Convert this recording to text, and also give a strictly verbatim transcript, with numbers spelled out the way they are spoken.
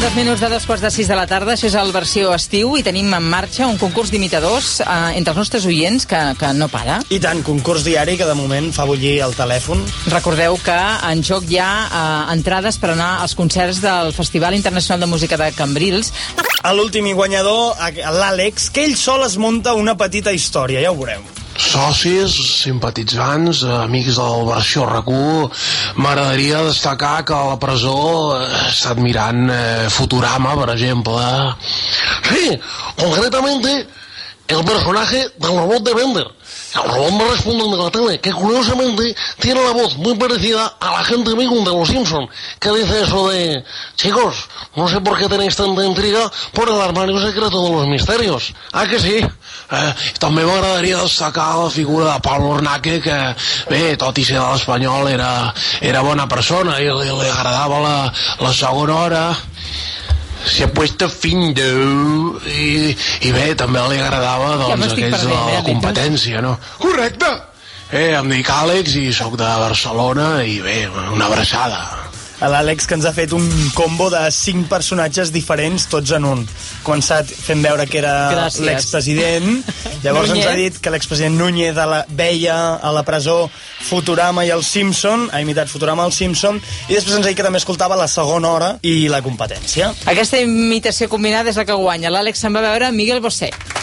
dos minuts de dos quarts de sis de la tarda, això és el versió estiu i tenim en marxa un concurs d'imitadors eh, entre els nostres oients que, que no para. I tant, concurs diari que de moment fa bullir el telèfon. Recordeu que en joc hi ha eh, entrades per anar als concerts del Festival Internacional de Música de Cambrils. A l'últim i guanyador, l'Àlex, que ell sol es munta una petita història, ja ho veureu. Socis, simpatitzants, amics del versió R Q, m'agradaria destacar que a la presó he estat mirant eh, Futurama, per exemple. Sí, concretamente el personaje del robot de Bender. El robot me responde de la tele, que curiosamente tiene la voz muy parecida a la gente Bigum de Los Simpson, que dice eso de: chicos, no sé por qué tenéis tanta intriga por el armario secreto de los misterios. Ah, que sí? Eh, també m'agradaria destacar la figura de Pablo Ornaque, que, bé, tot i ser de l'Espanyol, era, era bona persona i li, li agradava la, la segona hora. Se ha puesto findo i, i bé, també li agradava doncs, ja aquells de la eh, competència, no? Correcte! Eh, em dic Àlex i sóc de Barcelona i bé, una abraçada. L'Àlex, que ens ha fet un combo de cinc personatges diferents, tots en un. Començat fent veure que era l'expresident, llavors ens ha dit que l'expresident Núñez la, veia a la presó Futurama i el Simpson, ha imitat Futurama al Simpson, i després ens ha dit que també escoltava la segona hora i la competència. Aquesta imitació combinada és la que guanya. L'Àlex se'n va veure Miguel Bosé.